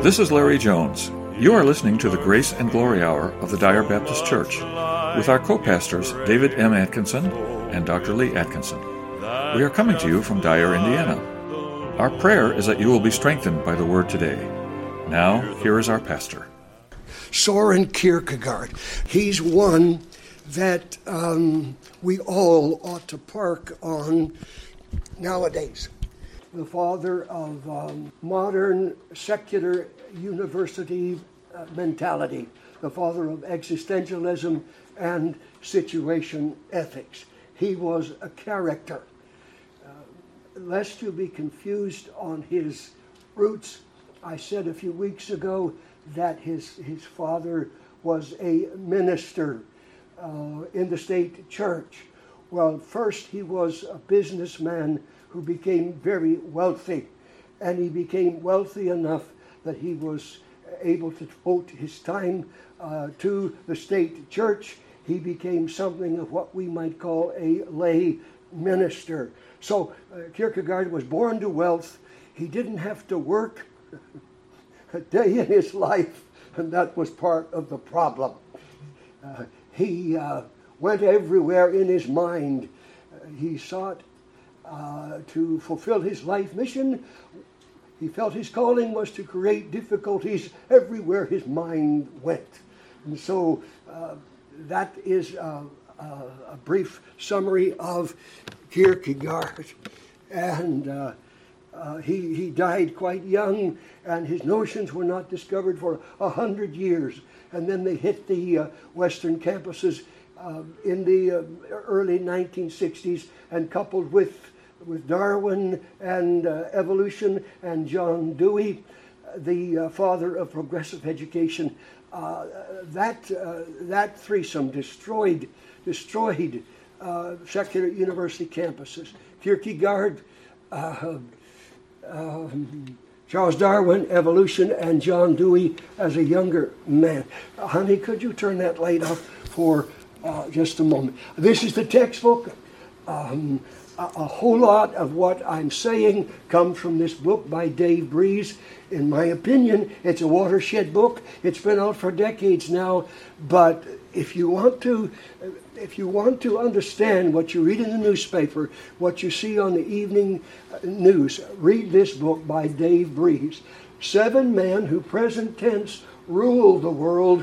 This is Larry Jones. You are listening to the Grace and Glory Hour of the Dyer Baptist Church with our co-pastors David M. Atkinson and Dr. Lee Atkinson. We are coming to you from Dyer, Indiana. Our prayer is that you will be strengthened by the Word today. Now, here is our pastor. Soren Kierkegaard. He's one that we all ought to park on nowadays. The father of modern secular university mentality, the father of existentialism and situation ethics. He was a character. Lest you be confused on his roots, I said a few weeks ago that his father was a minister in the state church. Well, first he was a businessman who became very wealthy, and he became wealthy enough that he was able to devote his time to the state church. He became something of what we might call a lay minister. So Kierkegaard was born to wealth. He didn't have to work a day in his life, and that was part of the problem. He went everywhere in his mind. He sought to fulfill his life mission. He felt his calling was to create difficulties everywhere his mind went. And so that is a brief summary of Kierkegaard. And he died quite young, and his notions were not discovered for 100 years. And then they hit the Western campuses in the early 1960s, and coupled with Darwin and evolution and John Dewey, the father of progressive education, that threesome destroyed secular university campuses. Kierkegaard, Charles Darwin, evolution, and John Dewey as a younger man. Honey, could you turn that light off for just a moment? This is the textbook. A whole lot of what I'm saying comes from this book by Dave Breeze. In my opinion, it's a watershed book. It's been out for decades now, but if you want to understand what you read in the newspaper, what you see on the evening news, read this book by Dave Breeze. 7 men who present tense rule the world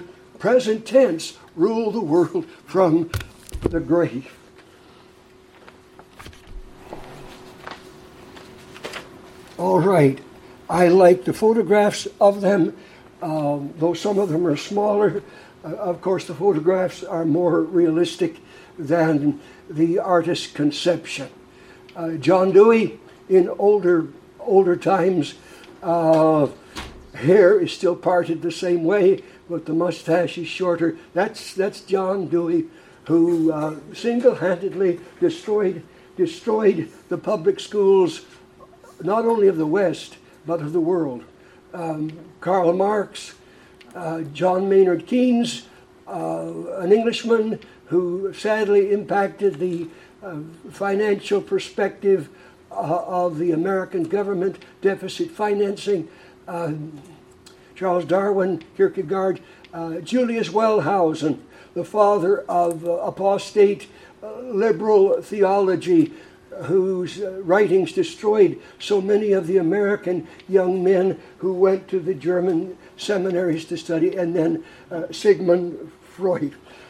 from the grave. All right. I like the photographs of them, though some of them are smaller. Of course, the photographs are more realistic than the artist's conception. John Dewey, in older times, hair is still parted the same way, but the mustache is shorter. That's John Dewey, who single-handedly destroyed the public schools, not only of the West, but of the world. Karl Marx, John Maynard Keynes, an Englishman who sadly impacted the financial perspective of the American government, deficit financing. Charles Darwin, Kierkegaard, Julius Wellhausen, the father of apostate liberal theology, whose writings destroyed so many of the American young men who went to the German seminaries to study, and then Sigmund Freud.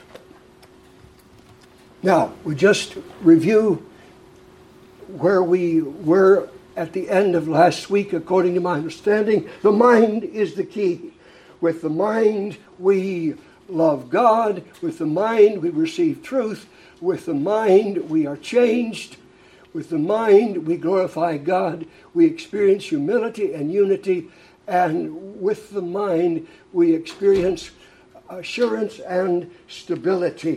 Now, we just review where we were at the end of last week, according to my understanding. The mind is the key. With the mind, we love God. With the mind, we receive truth. With the mind, we are changed. With the mind, we glorify God, we experience humility and unity, and with the mind, we experience assurance and stability.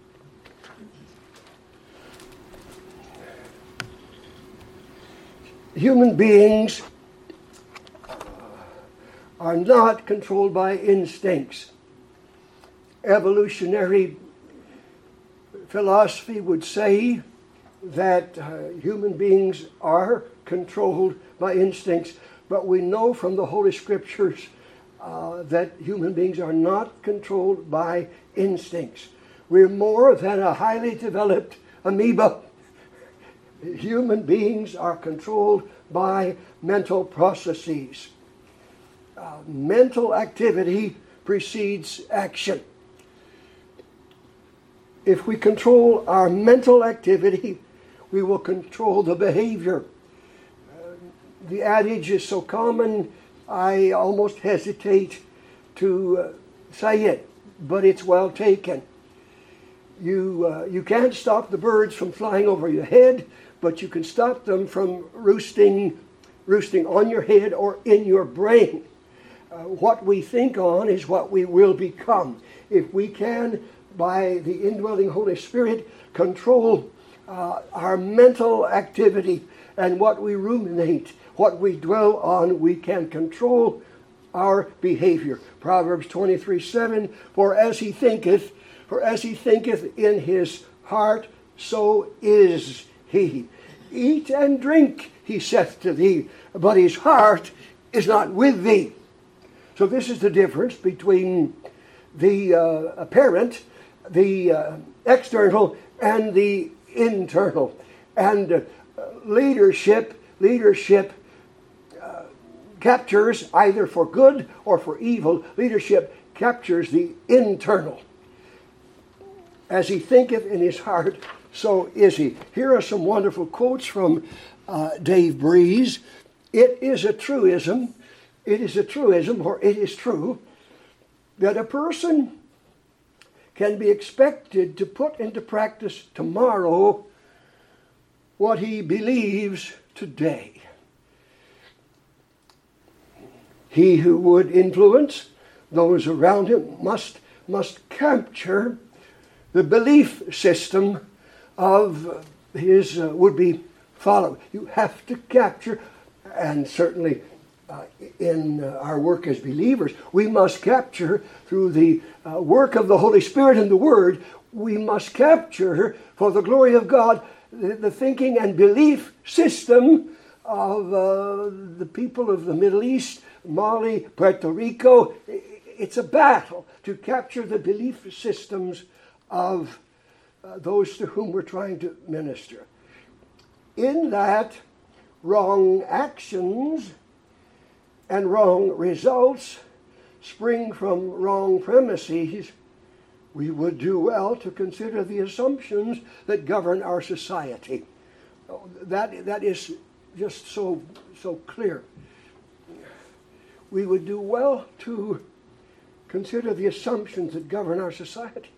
Human beings are not controlled by instincts. Evolutionary philosophy would say that human beings are controlled by instincts, but we know from the Holy Scriptures that human beings are not controlled by instincts. We're more than a highly developed amoeba. Human beings are controlled by mental processes. Mental activity precedes action. If we control our mental activity, we will control the behavior. The adage is so common, I almost hesitate to say it, but it's well taken. You can't stop the birds from flying over your head, but you can stop them from roosting on your head or in your brain. What we think on is what we will become. If we can, by the indwelling Holy Spirit, control our mental activity and what we ruminate, what we dwell on, we can control our behavior. Proverbs 23:7, for as he thinketh in his heart, so is he. Eat and drink, he saith to thee, but his heart is not with thee. So this is the difference between the apparent, the external, and the internal. And leadership captures, either for good or for evil, leadership captures the internal. As he thinketh in his heart, so is he. Here are some wonderful quotes from Dave Breeze. It is a truism, or it is true, that a person can be expected to put into practice tomorrow what he believes today. He who would influence those around him must capture the belief system of his would-be follower. You have to capture, and certainly in our work as believers, we must capture through the work of the Holy Spirit and the Word, we must capture for the glory of God the thinking and belief system of the people of the Middle East, Mali, Puerto Rico. It's a battle to capture the belief systems of those to whom we're trying to minister. In that, wrong actions and wrong results spring from wrong premises. We would do well to consider the assumptions that govern our society. That is just so clear. We would do well to consider the assumptions that govern our society.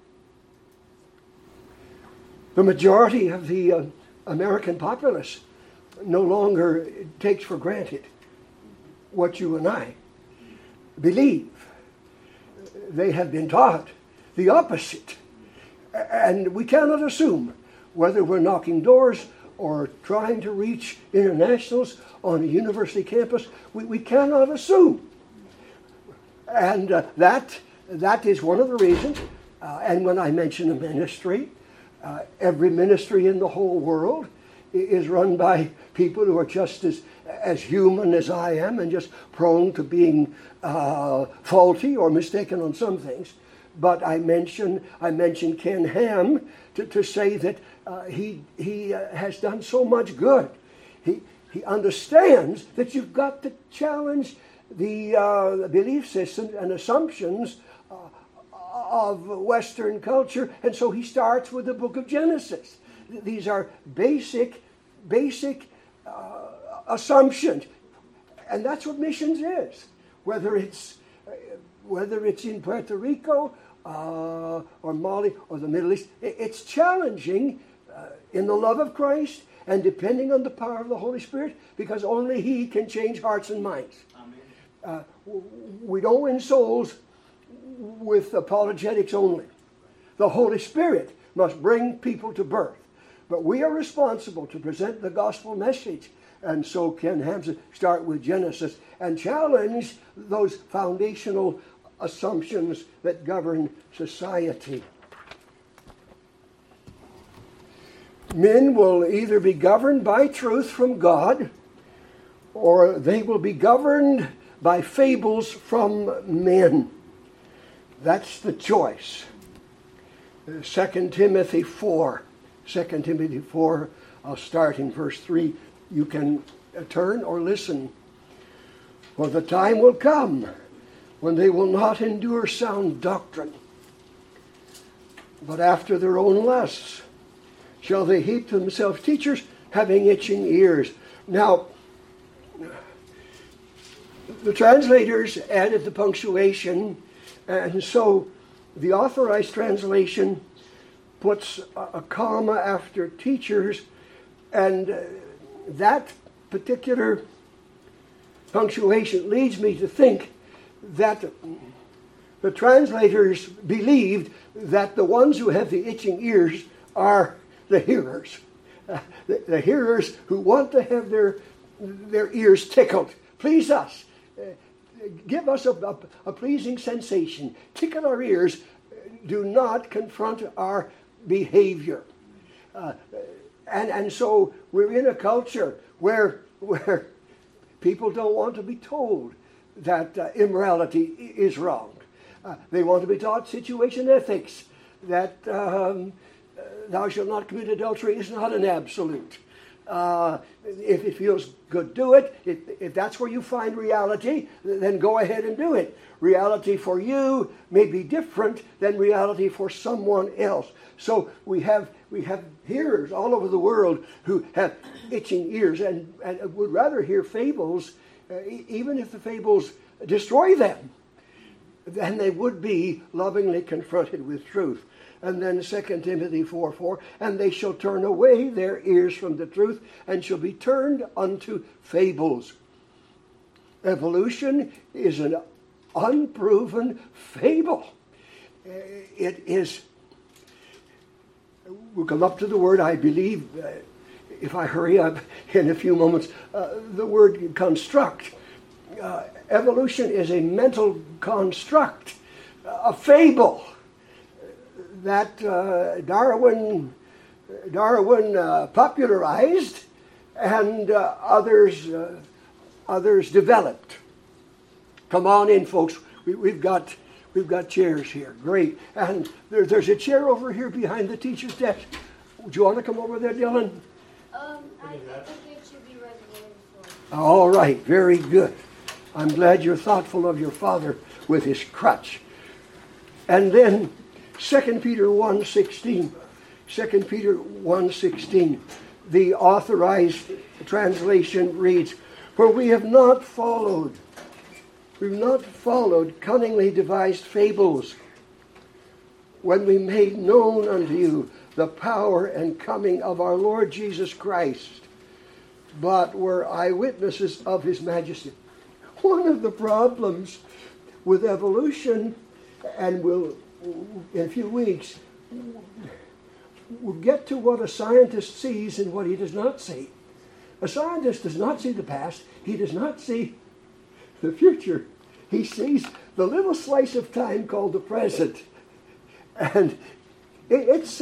The majority of the American populace no longer takes for granted what you and I believe. They have been taught the opposite. And we cannot assume, whether we're knocking doors or trying to reach internationals on a university campus, we cannot assume. And that is one of the reasons. And when I mention a ministry, every ministry in the whole world is run by people who are just as human as I am and just prone to being faulty or mistaken on some things. But I mention Ken Ham to say that he has done so much good. He understands that you've got to challenge the belief systems and assumptions of Western culture, and so he starts with the book of Genesis. These are basic assumptions, and that's what missions is. Whether it's in Puerto Rico or Mali or the Middle East, it's challenging in the love of Christ and depending on the power of the Holy Spirit, because only He can change hearts and minds. Amen. We don't win souls with apologetics only. The Holy Spirit must bring people to birth. But we are responsible to present the gospel message. And so Ken Ham start with Genesis and challenge those foundational assumptions that govern society. Men will either be governed by truth from God, or they will be governed by fables from men. That's the choice. 2 Timothy 4. 2 Timothy 4, I'll start in verse 3. You can turn or listen. For the time will come when they will not endure sound doctrine, but after their own lusts shall they heap to themselves teachers having itching ears. Now, the translators added the punctuation, and so the Authorized Translation puts a comma after teachers, and that particular punctuation leads me to think that the translators believed that the ones who have the itching ears are the hearers. The hearers who want to have their ears tickled. Please us. Give us a pleasing sensation. Tickle our ears. Do not confront our behavior. And so we're in a culture where people don't want to be told that immorality is wrong. They want to be taught situation ethics, that thou shalt not commit adultery is not an absolute. If it feels good, do it. If that's where you find reality, then go ahead and do it. Reality for you may be different than reality for someone else. So we have hearers all over the world who have itching ears and would rather hear fables, even if the fables destroy them, than they would be lovingly confronted with truth. And then 2 Timothy 4:4, and they shall turn away their ears from the truth and shall be turned unto fables. Evolution is an unproven fable. It is, we'll come up to the word, I believe, if I hurry up in a few moments, the word construct. Evolution is a mental construct, a fable that Darwin popularized and others developed. Come on in, folks. We've got chairs here. Great. And there's a chair over here behind the teacher's desk. Would you want to come over there, Dylan? I think it should be reserved for. All right. Very good. I'm glad you're thoughtful of your father with his crutch. And then 2 Peter 1:16. 2 Peter 1:16. The Authorized Translation reads, for we've not followed cunningly devised fables when we made known unto you the power and coming of our Lord Jesus Christ, but were eyewitnesses of his majesty. One of the problems with evolution, and we'll, in a few weeks, we'll get to what a scientist sees and what he does not see. A scientist does not see the past. He does not see the future. He sees the little slice of time called the present. And it's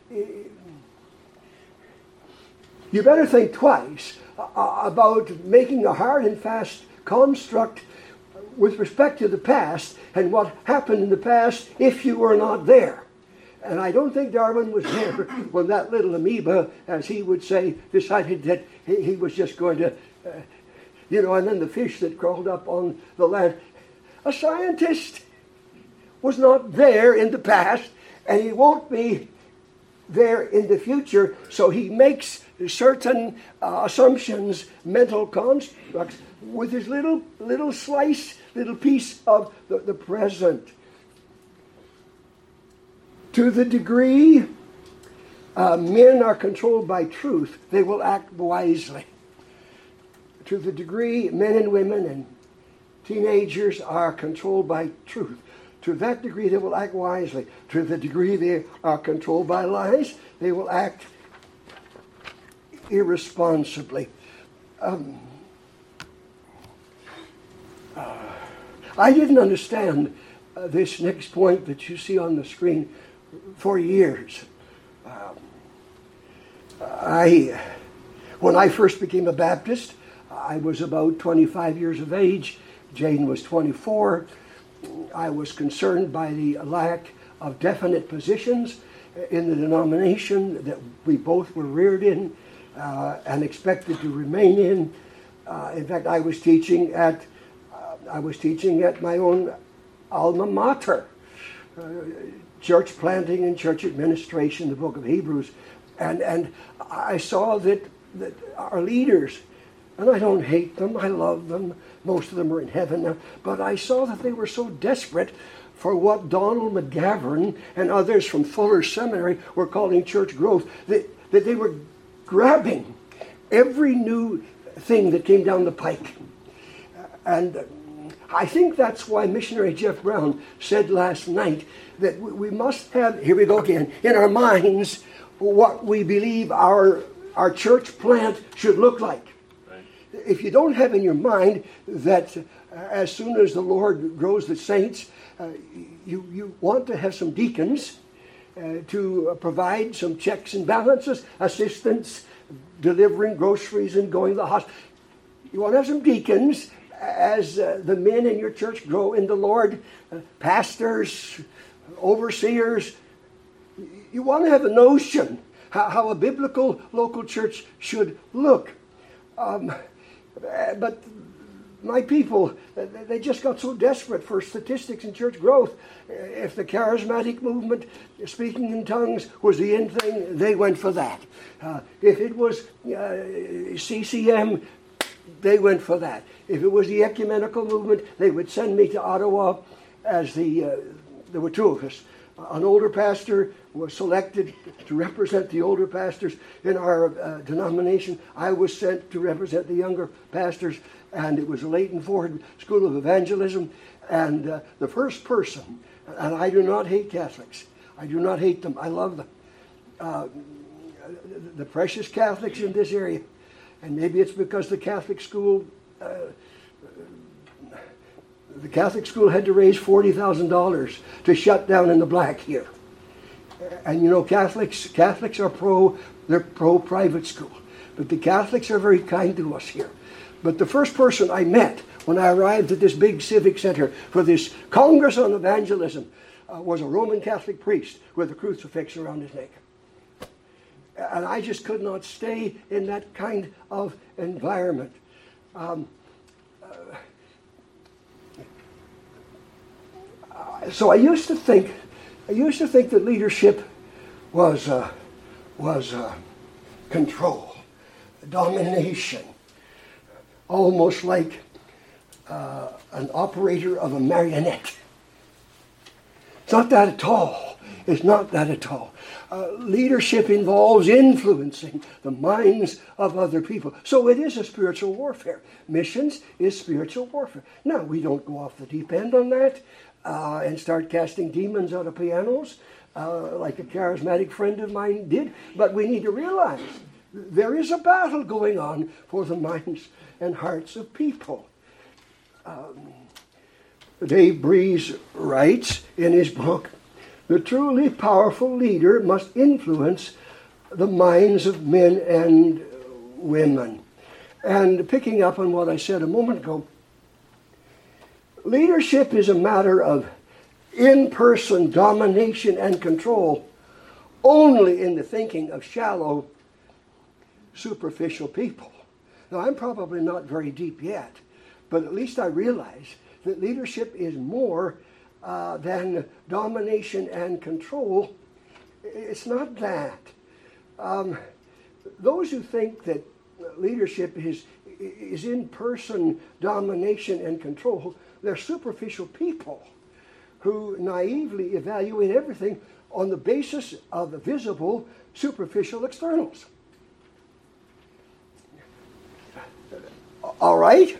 you better think twice about making a hard and fast construct with respect to the past and what happened in the past if you were not there. And I don't think Darwin was there when that little amoeba, as he would say, decided that he was just going to, and then the fish that crawled up on the land. A scientist was not there in the past, and he won't be there in the future, so he makes certain assumptions, mental constructs, with his little slice, little piece of the present. To the degree men are controlled by truth, they will act wisely. To the degree men and women and teenagers are controlled by truth, to that degree they will act wisely. To the degree they are controlled by lies, they will act irresponsibly. I didn't understand this next point that you see on the screen for years. When I first became a Baptist, I was about 25 years of age, Jane was 24. I was concerned by the lack of definite positions in the denomination that we both were reared in and expected to remain in. In fact, I was teaching at my own alma mater, church planting and church administration, the book of Hebrews, and I saw that our leaders, and I don't hate them, I love them, most of them are in heaven now, but I saw that they were so desperate for what Donald McGavran and others from Fuller Seminary were calling church growth, that they were grabbing every new thing that came down the pike. And I think that's why missionary Jeff Brown said last night that we must have, here we go again, in our minds what we believe our church plant should look like. Right. If you don't have in your mind that as soon as the Lord grows the saints, you want to have some deacons to provide some checks and balances, assistants, delivering groceries and going to the hospital. You want to have some deacons as the men in your church grow in the Lord, pastors, overseers. You want to have a notion how a biblical local church should look. But my people, they just got so desperate for statistics and church growth. If the charismatic movement, speaking in tongues, was the in thing, they went for that. If it was CCM, they went for that. If it was the ecumenical movement, they would send me to Ottawa as there were two of us. An older pastor was selected to represent the older pastors in our denomination. I was sent to represent the younger pastors, and it was the Leighton Ford School of Evangelism. And the first person, and I do not hate Catholics. I do not hate them. I love them. The precious Catholics in this area. And maybe it's because the Catholic school had to raise $40,000 to shut down in the black here. And you know, Catholics are they're pro private school. But the Catholics are very kind to us here. But the first person I met when I arrived at this big civic center for this Congress on Evangelism was a Roman Catholic priest with a crucifix around his neck. And I just could not stay in that kind of environment. So I used to think that leadership was control, domination, almost like an operator of a marionette. It's not that at all. It's not that at all. Leadership involves influencing the minds of other people. So it is a spiritual warfare. Missions is spiritual warfare. Now, we don't go off the deep end on that and start casting demons out of pianos like a charismatic friend of mine did. But we need to realize there is a battle going on for the minds and hearts of people. Dave Breeze writes in his book, "The truly powerful leader must influence the minds of men and women." And picking up on what I said a moment ago, leadership is a matter of in-person domination and control only in the thinking of shallow, superficial people. Now, I'm probably not very deep yet, but at least I realize that leadership is more than domination and control. It's not that. Those who think that leadership is in-person domination and control, they're superficial people who naively evaluate everything on the basis of the visible, superficial externals. All right?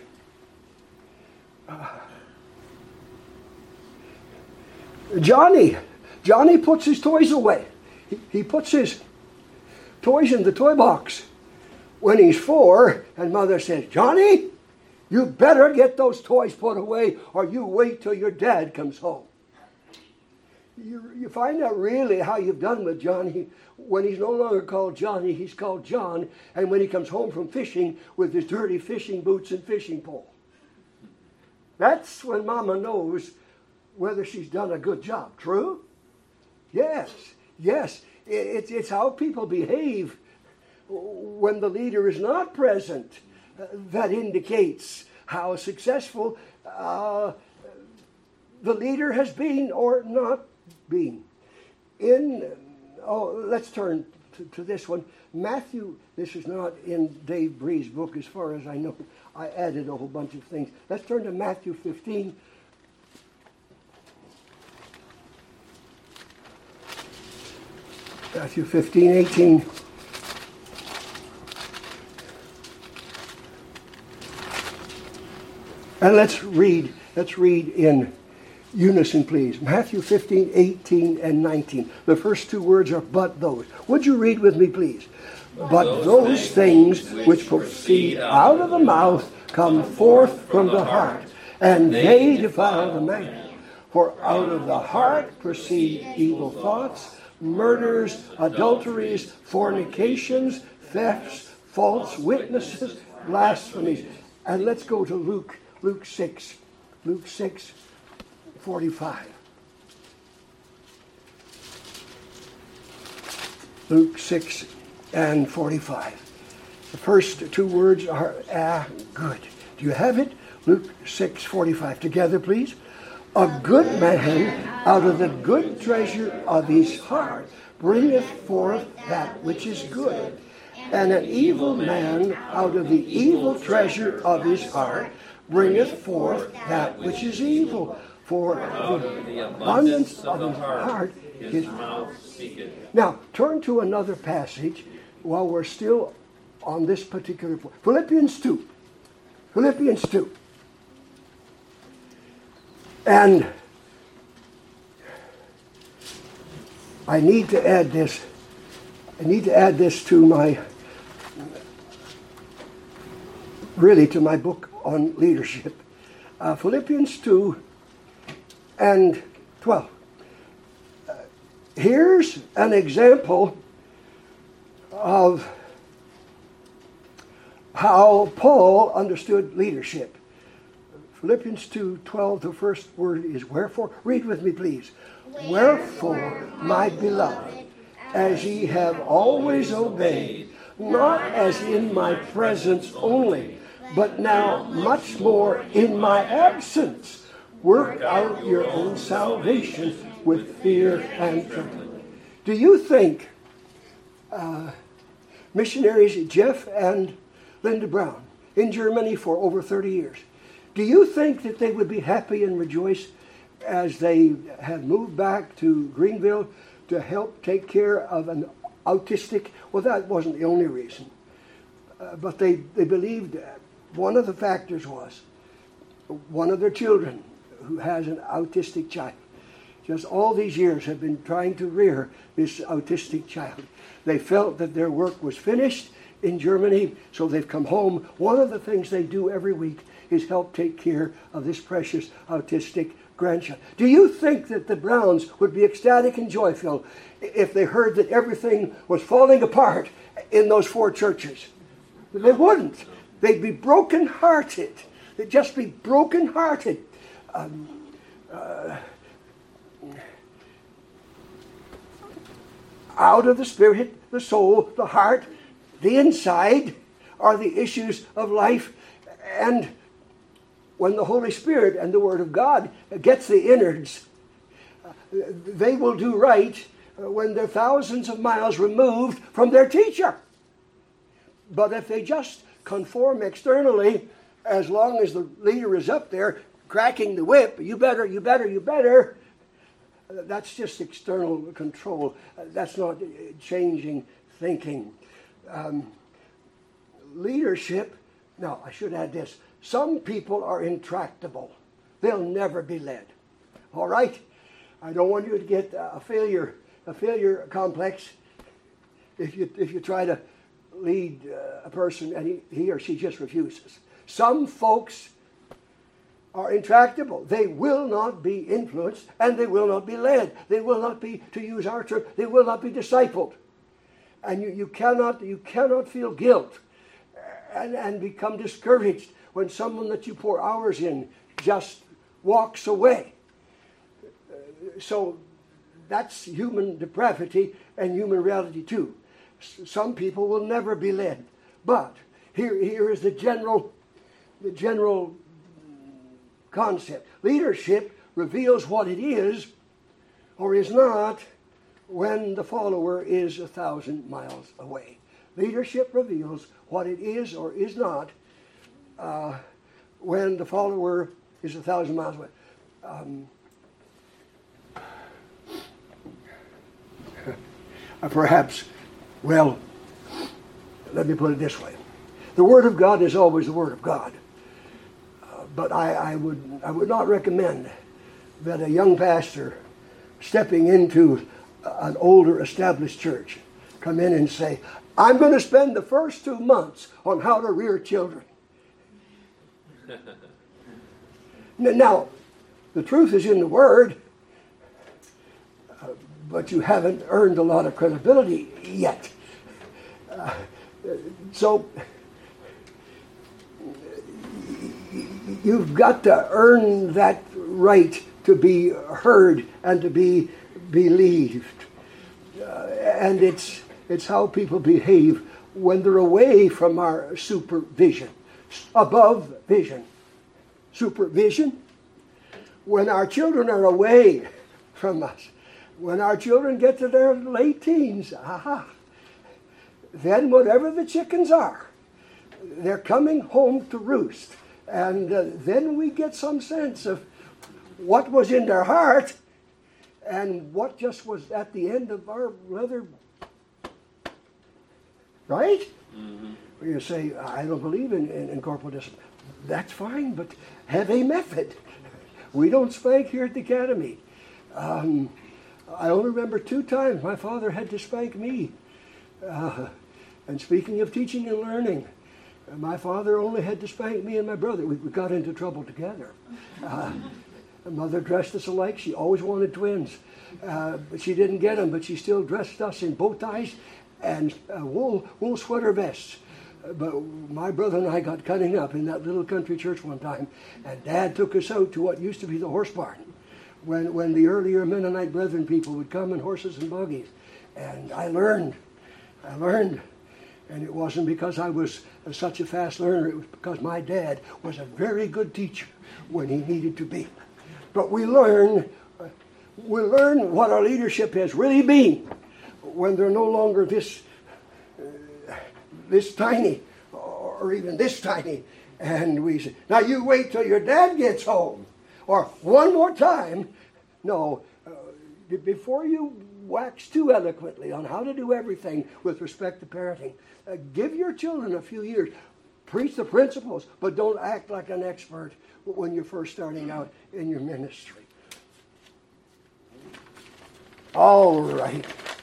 Johnny puts his toys away. He puts his toys in the toy box when he's 4, and Mother says, "Johnny, you better get those toys put away or you wait till your dad comes home." You find out really how you've done with Johnny when he's no longer called Johnny, he's called John, and when he comes home from fishing with his dirty fishing boots and fishing pole. That's when Mama knows whether she's done a good job. True? Yes. It's how people behave when the leader is not present that indicates how successful the leader has been or not been. Let's turn to this one. Matthew, this is not in Dave Bree's book as far as I know. I added a whole bunch of things. Let's turn to Matthew 15. Matthew 15, 18. And let's read in unison, please. Matthew 15, 18, and 19. The first two words are but those. Would you read with me, please? But those things which proceed out of the mouth come forth from the heart, and they defile the man. For out of the heart proceed evil thoughts, murders, adulteries, fornications, thefts, false witnesses, blasphemies. And let's go to Luke 6, 45. Luke 6 and 45. The first two words are good. Do you have it? Luke 6, 45. Together, please. A good man out of the good treasure of his heart bringeth forth that which is good. And an evil man out of the evil treasure of his heart bringeth forth that which is evil. For the abundance of his heart his mouth speaketh. Now, turn to another passage while we're still on this particular point. Philippians 2. Philippians 2. And I need to add this. To my book on leadership. Philippians 2 and 12. Here's an example of how Paul understood leadership. Philippians 2:12, the first word is wherefore. Read with me, please. Wherefore, my beloved, as ye have always obeyed, not as in my presence only, but now much more in my absence, work out your own salvation with fear and trembling. Do you think missionaries Jeff and Linda Brown in Germany for over 30 years, do you think that they would be happy and rejoice as they have moved back to Greenville to help take care of an autistic? Well, that wasn't the only reason. But they believed one of the factors was one of their children who has an autistic child. Just all these years have been trying to rear this autistic child. They felt that their work was finished in Germany, so they've come home. One of the things they do every week is help take care of this precious autistic grandchild. Do you think that the Browns would be ecstatic and joyful if they heard that everything was falling apart in those four churches? They wouldn't. They'd be broken-hearted. They'd just be broken-hearted. Out of the spirit, the soul, the heart, the inside are the issues of life. And when the Holy Spirit and the Word of God gets the innards, they will do right when they're thousands of miles removed from their teacher. But if they just conform externally, as long as the leader is up there cracking the whip, you better, that's just external control. That's not changing thinking. Leadership, now I should add this. Some people are intractable. They'll never be led. All right? I don't want you to get a failure complex if you try to lead a person and he or she just refuses. Some folks are intractable. They will not be influenced and they will not be led. They will not be, to use our term, they will not be discipled. And you cannot feel guilt and become discouraged when someone that you pour hours in just walks away. So that's human depravity and human reality too. Some people will never be led. But here is the general concept. Leadership reveals what it is or is not when the follower is 1,000 miles away. Leadership reveals what it is or is not when the follower is 1,000 miles away. Perhaps, well, let me put it this way. The Word of God is always the Word of God. But I would not recommend that a young pastor stepping into an older established church come in and say, I'm going to spend the first 2 months on how to rear children. Now, the truth is in the Word, but you haven't earned a lot of credibility yet. So you've got to earn that right to be heard and to be believed. And it's how people behave when they're away from our supervision. Above vision. Supervision. When our children are away from us. When our children get to their late teens, then whatever the chickens are, they're coming home to roost. And then we get some sense of what was in their heart and what just was at the end of our leather. Right? Mm-hmm. You say, I don't believe in corporal discipline. That's fine, but have a method. We don't spank here at the academy. I only remember 2 times my father had to spank me. And speaking of teaching and learning, my father only had to spank me and my brother. We got into trouble together. Mother dressed us alike. She always wanted twins. But she didn't get them, but she still dressed us in bow ties and wool sweater vests. But my brother and I got cutting up in that little country church one time, and Dad took us out to what used to be the horse barn, when the earlier Mennonite Brethren people would come in horses and buggies. And I learned. And it wasn't because I was such a fast learner. It was because my dad was a very good teacher when he needed to be. But we learn what our leadership has really been when they're no longer this tiny or even this tiny. And we say, now you wait till your dad gets home. Or one more time. No, before you wax too eloquently on how to do everything with respect to parenting, give your children a few years. Preach the principles, but don't act like an expert when you're first starting out in your ministry. All right.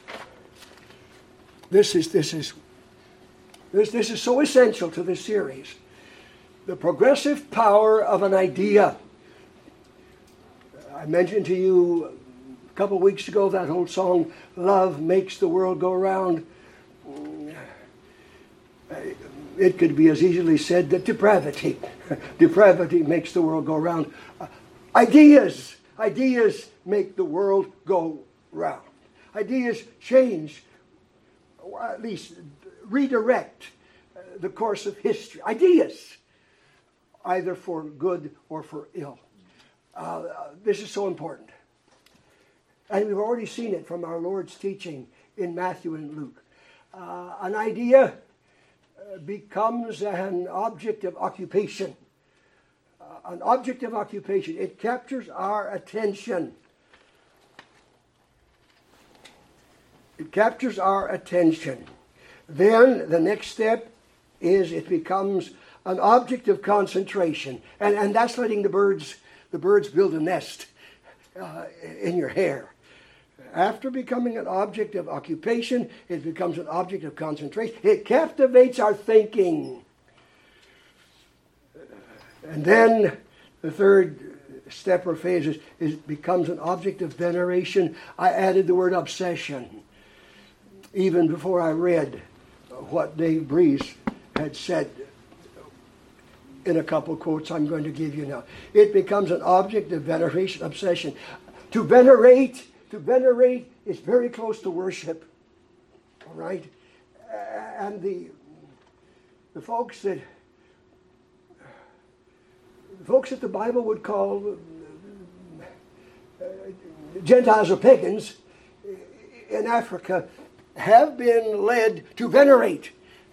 This is so essential to this series. The progressive power of an idea. I mentioned to you a couple of weeks ago that old song, Love Makes the World Go Round. It could be as easily said that depravity makes the world go round. Ideas make the world go round. Ideas change, or at least redirect the course of history. Ideas, either for good or for ill. This is so important. And we've already seen it from our Lord's teaching in Matthew and Luke. An idea becomes an object of occupation. An object of occupation. It captures our attention. It captures our attention. Then the next step is it becomes an object of concentration. And that's letting the birds build a nest in your hair. After becoming an object of occupation, it becomes an object of concentration. It captivates our thinking. And then the third step or phase is becomes an object of veneration. I added the word obsession even before I read what Dave Breeze had said. in a couple quotes I'm going to give you now. It becomes an object of veneration, obsession. To venerate is very close to worship. All right? And the folks that the Bible would call Gentiles or pagans in Africa have been led to venerate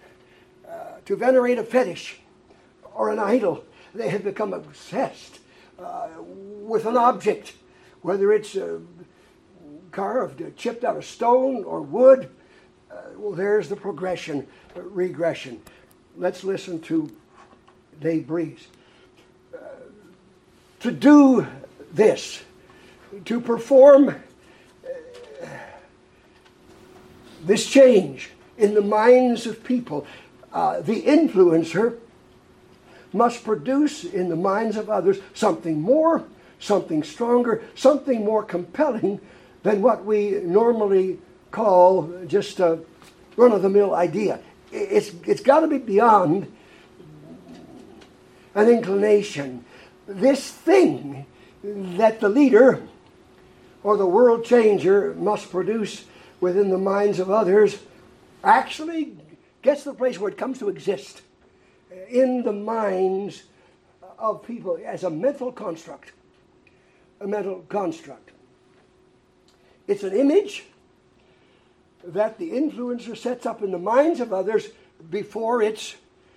a fetish or an idol. They have become obsessed with an object, whether it's carved, chipped out of stone or wood. Well, there's the progression, regression. Let's listen to Dave Breeze. To do this, to perform this change in the minds of people, the influencer must produce in the minds of others something more, something stronger, something more compelling than what we normally call just a run-of-the-mill idea. It's got to be beyond an inclination. This thing that the leader or the world changer must produce within the minds of others actually gets to the place where it comes to exist in the minds of people as a mental construct. A mental construct. It's an image that the influencer sets up in the minds of others before it's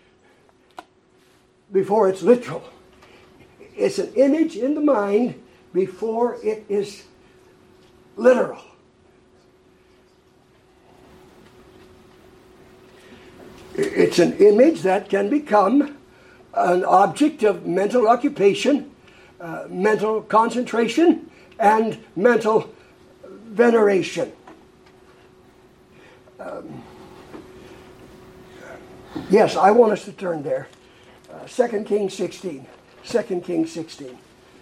literal. It's an image in the mind before it is literal. It's an image that can become an object of mental occupation, mental concentration, and mental veneration. Yes, I want us to turn there. 2 Kings 16. 2 Kings 16.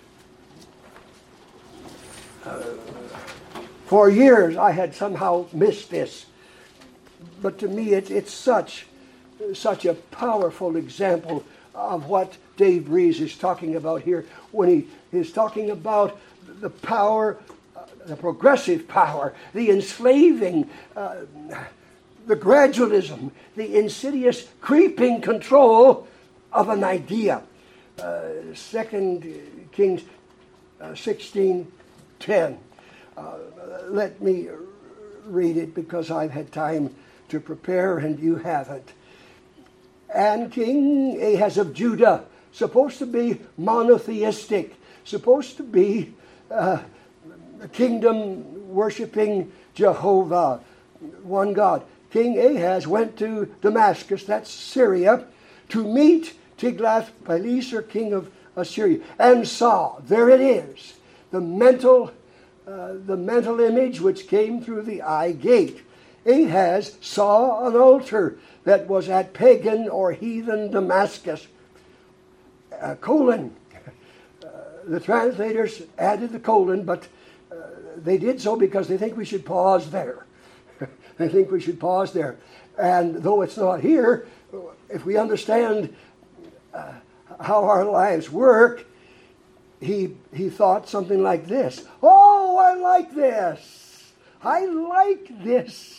For years I had somehow missed this. But to me it's such a powerful example of what Dave Breeze is talking about here when he is talking about the power, the progressive power, the enslaving, the gradualism, the insidious creeping control of an idea. 2 Kings 16:10. Let me read it because I've had time to prepare and you haven't. And King Ahaz of Judah, supposed to be monotheistic, supposed to be a kingdom worshiping Jehovah, one God. King Ahaz went to Damascus, that's Syria, to meet Tiglath-Pileser, king of Assyria, and saw, there it is, the mental image which came through the eye gate. Ahaz saw an altar that was at pagan or heathen Damascus. Colon. The translators added the colon, but they did so because they think we should pause there. They think we should pause there. And though it's not here, if we understand how our lives work, he thought something like this. Oh, I like this. I like this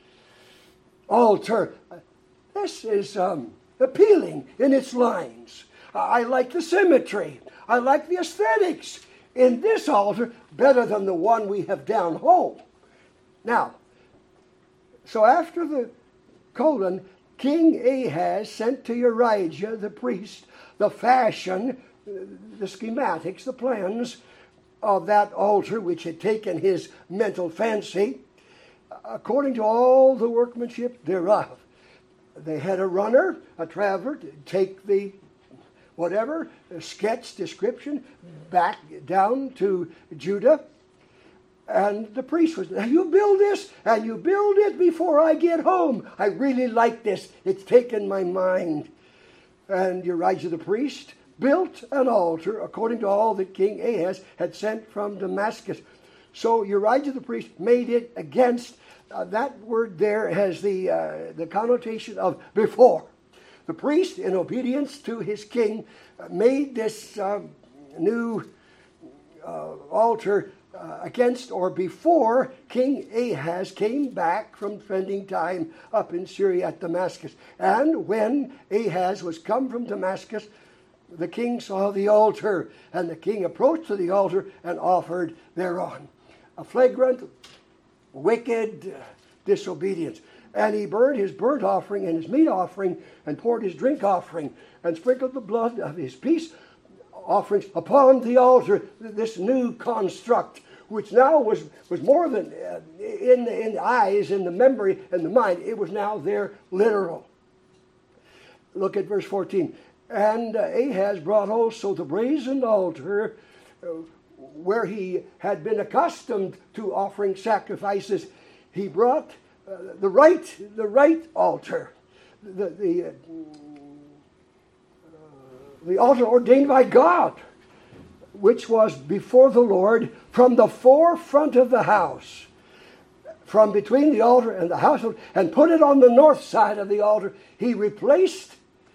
altar. This is appealing in its lines. I like the symmetry. I like the aesthetics in this altar better than the one we have down home. Now, so after the colon, King Ahaz sent to Urijah the priest the fashion, the schematics, the plans of that altar which had taken his mental fancy, according to all the workmanship thereof. They had a runner, a traveler, to take the whatever, sketch, description, back down to Judah. And the priest was, now you build this, and you build it before I get home. I really like this. It's taken my mind. And Urijah the priest built an altar according to all that King Ahaz had sent from Damascus. So Urijah the priest made it against, that word there has the connotation of before. the priest, in obedience to his king, made this new altar against or before King Ahaz came back from spending time up in Syria at Damascus. And when Ahaz was come from Damascus, the king saw the altar, and the king approached to the altar and offered thereon. A flagrant, wicked disobedience. And he burned his burnt offering and his meat offering and poured his drink offering and sprinkled the blood of his peace offerings upon the altar, this new construct, which now was more than in the eyes, in the memory, in the mind. It was now there literal. Look at verse 14. And Ahaz brought also the brazen altar where he had been accustomed to offering sacrifices. He brought the right altar, the altar ordained by God, which was before the Lord from the forefront of the house, from between the altar and the household, and put it on the north side of the altar. He replaced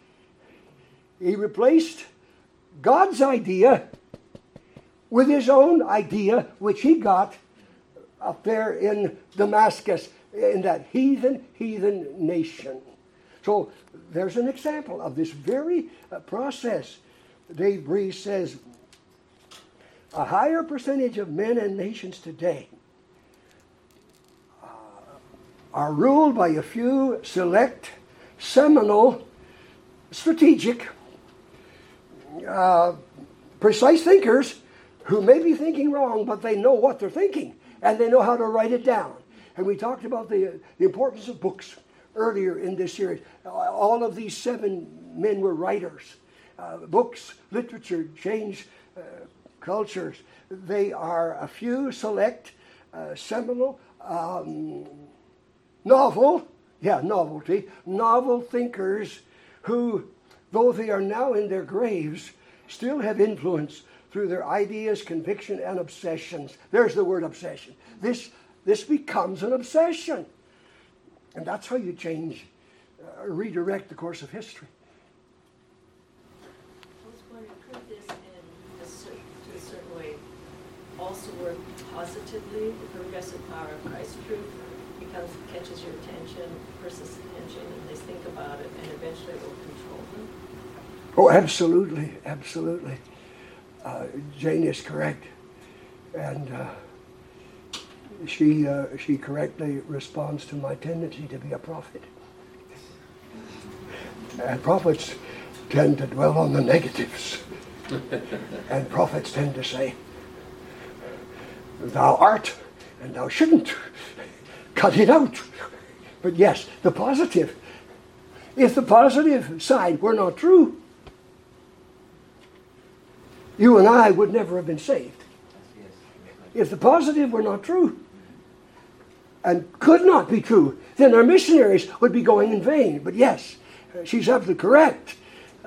God's idea with his own idea, which he got up there in Damascus, in that heathen nation. So there's an example of this very process. Dave Breeze says, a higher percentage of men and nations today are ruled by a few select, seminal, strategic, precise thinkers who may be thinking wrong, but they know what they're thinking, and they know how to write it down. And we talked about the importance of books earlier in this series. All of these 7 men were writers. Books, literature, change cultures. They are a few select, seminal, novel thinkers who, though they are now in their graves, still have influence through their ideas, conviction, and obsessions. There's the word obsession. This becomes an obsession. And that's how you change, redirect the course of history. I was wondering, could this, to a certain way, also work positively? The progressive power of Christ's truth catches your attention, a person's attention, and they think about it, and eventually it will control them? Oh, absolutely, absolutely. Jane is correct. And she correctly responds to my tendency to be a prophet. And prophets tend to dwell on the negatives. And prophets tend to say, thou art, and thou shouldn't. Cut it out. But yes, the positive. If the positive side were not true, you and I would never have been saved. If the positive were not true, and could not be true, then our missionaries would be going in vain. But yes, she's absolutely correct.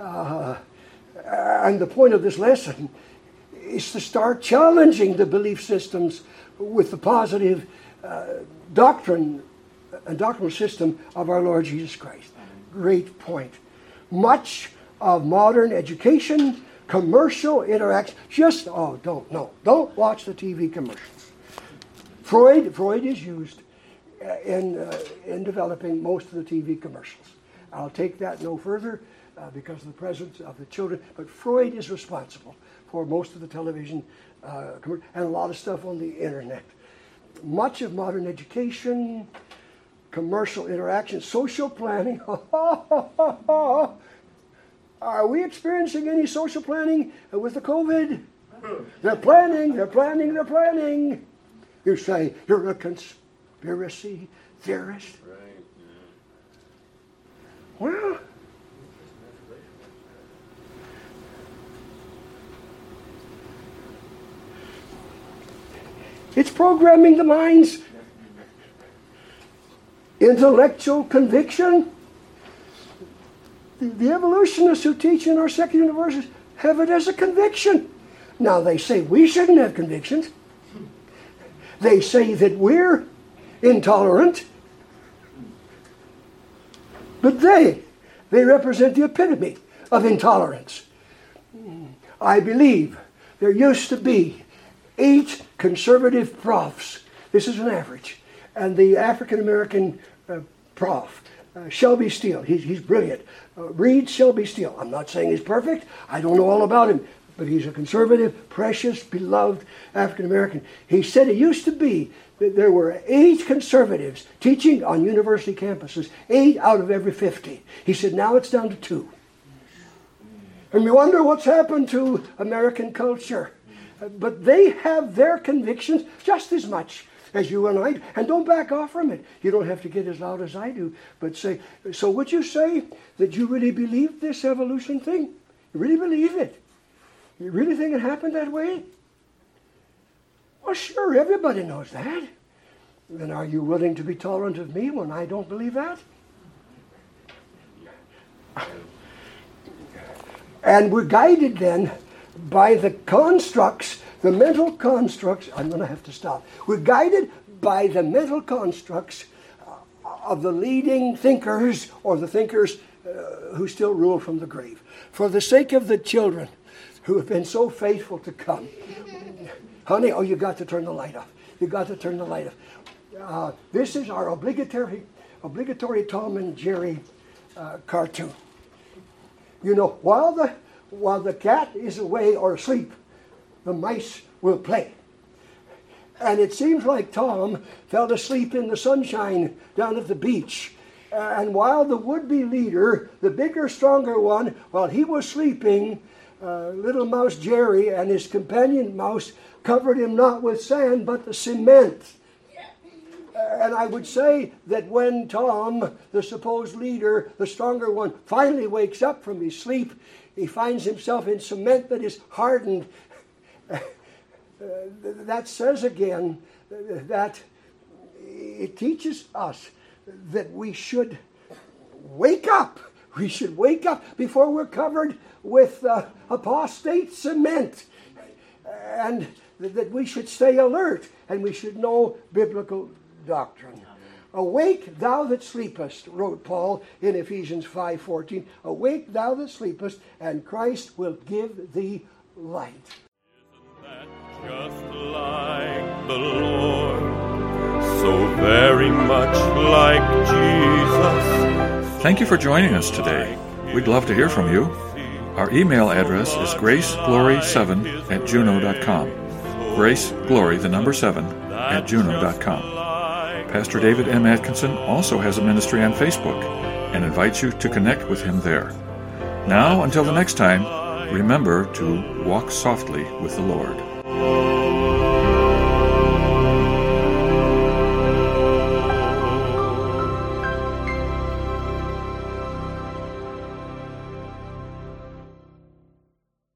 And the point of this lesson is to start challenging the belief systems with the positive doctrine and doctrinal system of our Lord Jesus Christ. Great point. Much of modern education, commercial interaction, don't watch the TV commercials. Freud is used in developing most of the TV commercials. I'll take that no further because of the presence of the children, but Freud is responsible for most of the television and a lot of stuff on the internet. Much of modern education, commercial interaction, social planning. Are we experiencing any social planning with the COVID? They're planning. You say, you're a conspiracy theorist. Right. Yeah. Well, it's programming the mind's intellectual conviction. The evolutionists who teach in our secular universities have it as a conviction. Now they say we shouldn't have convictions. They say that we're intolerant. But they They represent the epitome of intolerance. I believe there used to be 8 conservative profs. This is an average. And the African-American prof, Shelby Steele, he's brilliant. Read Shelby Steele. I'm not saying he's perfect. I don't know all about him. But he's a conservative, precious, beloved African-American. He said it used to be that there were 8 conservatives teaching on university campuses, 8 out of every 50. He said now it's down to 2. And we wonder what's happened to American culture. But they have their convictions just as much as you and I, and don't back off from it. You don't have to get as loud as I do, but say, so would you say that you really believe this evolution thing? You really believe it? You really think it happened that way? Well, sure, everybody knows that. Then are you willing to be tolerant of me when I don't believe that? And we're guided then by the constructs, the mental constructs. I'm going to have to stop. We're guided by the mental constructs of the leading thinkers, or the thinkers who still rule from the grave. For the sake of the children who have been so faithful to come. Honey, you got to turn the light off. You got to turn the light off. This is our obligatory Tom and Jerry cartoon. You know, while the cat is away or asleep, the mice will play. And it seems like Tom fell asleep in the sunshine down at the beach. And while the would-be leader, the bigger, stronger one, while he was sleeping, little mouse Jerry and his companion mouse covered him not with sand, but the cement. And I would say that when Tom, the supposed leader, the stronger one, finally wakes up from his sleep, he finds himself in cement that is hardened. That says again that it teaches us that we should wake up. We should wake up before we're covered with apostate cement. And that we should stay alert and we should know biblical doctrine. Awake thou that sleepest, wrote Paul in Ephesians 5:14. Awake thou that sleepest, and Christ will give thee light. Isn't that just like the Lord? So very much like Jesus. Thank you for joining us today. We'd love to hear from you. Our email address is graceglory7@juno.com. GraceGlory, the number 7, @juno.com. Pastor David M. Atkinson also has a ministry on Facebook and invites you to connect with him there. Now, until the next time, remember to walk softly with the Lord.